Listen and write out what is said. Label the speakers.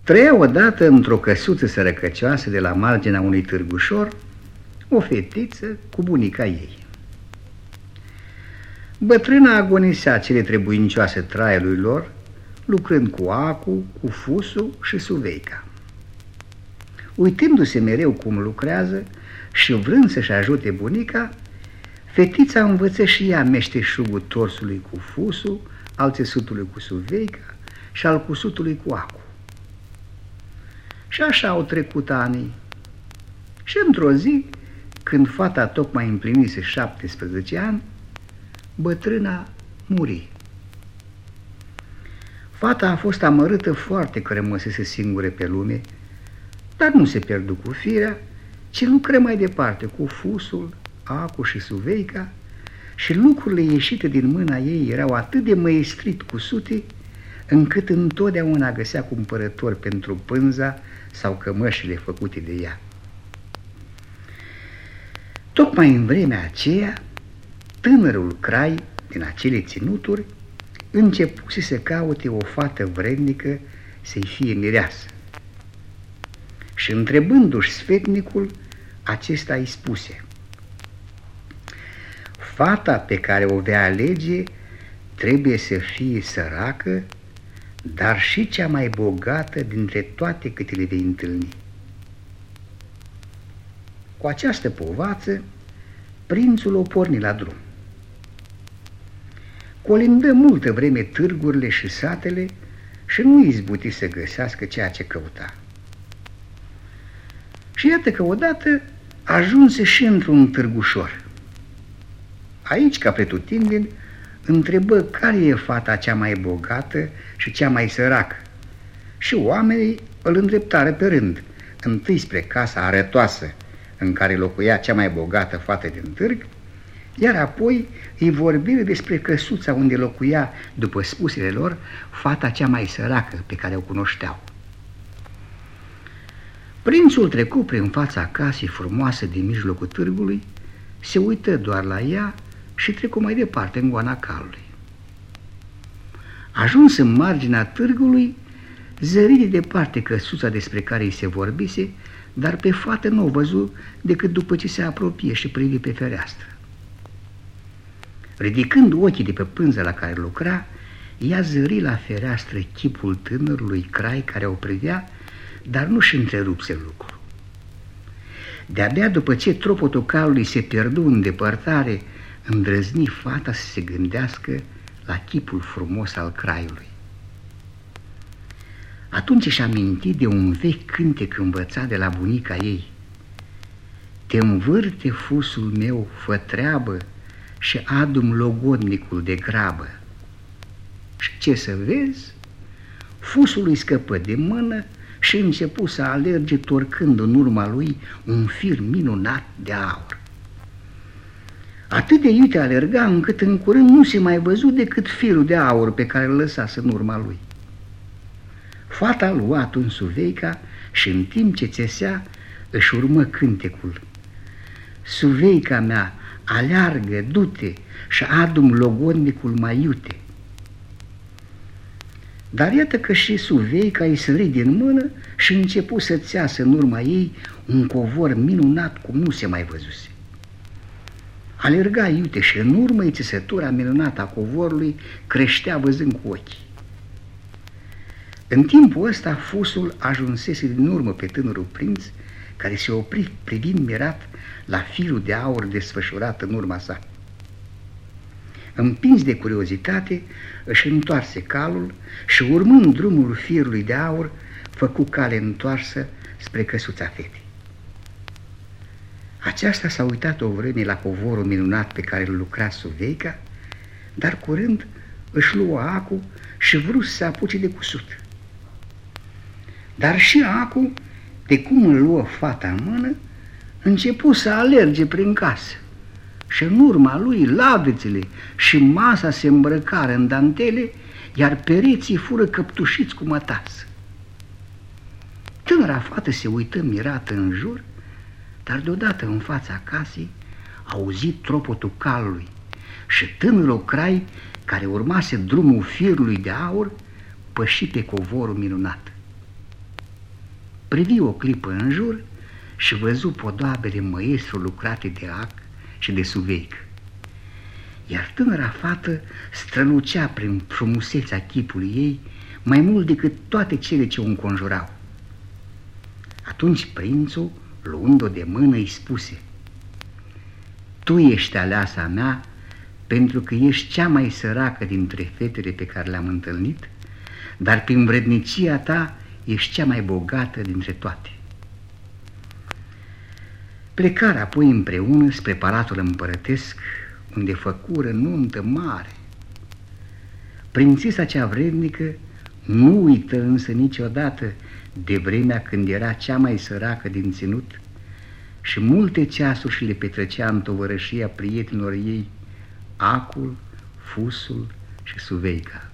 Speaker 1: Trăia odată într-o căsuță sărăcăcioasă de la marginea unui târgușor o fetiță cu bunica ei. Bătrâna agonisea cele trebuincioase traiului lor, lucrând cu acu, cu fusul și suveica. Uitându-se mereu cum lucrează și vrând să-și ajute bunica, fetița învăță și ea meșteșugul torsului cu fusul, al țesutului cu suveica și al cusutului cu acu. Și așa au trecut ani. Și într-o zi, când fata tocmai împlinise 17 ani, bătrâna muri. Fata a fost amărâtă foarte că rămăsese singură pe lume, dar nu se pierdu cu firea, ci lucră mai departe cu fusul, acu și suveica, și lucrurile ieșite din mâna ei erau atât de măestrit cusute, încât întotdeauna găsea cumpărători pentru pânza sau cămășile făcute de ea. Tocmai în vremea aceea, tânărul crai din acele ținuturi începuse să caute o fată vrednică să-i fie mireasă. Și întrebându-și sfetnicul, acesta îi spuse: fata pe care o vei alege trebuie să fie săracă, dar și cea mai bogată dintre toate câte le vei întâlni. Cu această povață, prințul o porni la drum. Colindă multă vreme târgurile și satele și nu izbuti să găsească ceea ce căuta. Și iată că odată ajunse și într-un târgușor. Aici, ca pretutindeni, întrebă care e fata cea mai bogată și cea mai săracă. Și oamenii îl îndreptară pe rând, întâi spre casa arătoasă în care locuia cea mai bogată fată din târg, iar apoi îi vorbiră despre căsuța unde locuia, după spusele lor, fata cea mai săracă pe care o cunoșteau. Prințul trecu prin fața casei frumoase din mijlocul târgului, se uită doar la ea și trecu mai departe în goana calului. Ajuns în marginea târgului, zări de departe căsuța despre care îi se vorbise, dar pe fată nu o văzu decât după ce se apropie și privi pe fereastră. Ridicând ochii de pe pânza la care lucra, ea zări la fereastră chipul tânărului crai care o privea, dar nu-și întrerupse lucru. De-abia după ce tropotul calului se pierdu în depărtare, îndrăzni fata să se gândească la chipul frumos al craiului. Atunci își aminti de un vechi cântec învățat de la bunica ei: te învârte fusul meu, fă treabă și adu-mi logodnicul de grabă. Și ce să vezi? Fusul îi scăpă de mână și începu să alerge, torcând în urma lui un fir minunat de aur. Atât de iute alerga încât în curând nu se mai văzu decât firul de aur pe care îl lăsase în urma lui. Fata lua atunci suveica și în timp ce țesea își urmă cântecul: suveica mea, aleargă, du-te și adu-mi logodnicul mai iute. Dar iată că și suveica îi sări din mână și începu să țeasă în urma ei un covor minunat cum nu se mai văzuse. Alerga iute și în urmă țesătura minunată a covorului creștea văzând cu ochii. În timpul ăsta fusul ajunsese din urmă pe tânărul prinț, care se opri privind mirat la firul de aur desfășurat în urma sa. Împins de curiozitate, își întoarse calul și, urmând drumul firului de aur, făcu cale întoarsă spre căsuța fetei. Aceasta s-a uitat o vreme la covorul minunat pe care îl lucra suveica, dar curând își luă acu și vrut să se apuce de cusut. Dar și acu, de cum îl luă fata în mână, începu să alerge prin casă și în urma lui lavețele și masa se îmbrăcară în dantele, iar pereții fură căptușiți cu mătasă. Tânăra fată se uită mirată în jur, dar deodată în fața casei auzit tropotul calului și tânărul crai, care urmase drumul firului de aur, păși pe covorul minunat. privi o clipă în jur și văzu podoabele măestru lucrate de ac și de suveic. Iar tânăra fată strălucea prin frumusețea chipului ei mai mult decât toate cele ce o înconjurau. Atunci prințul, luând-o de mână, îi spuse: tu ești aleasa mea pentru că ești cea mai săracă dintre fetele pe care le-am întâlnit, dar prin vrednicia ta ești cea mai bogată dintre toate. Plecară apoi împreună spre palatul împărătesc, unde făcură nuntă mare. Prințesa cea vrednică nu uită însă niciodată de vremea când era cea mai săracă din ținut și multe ceasuri și le petrecea în tovărășia prietenilor ei, acul, fusul și suveica.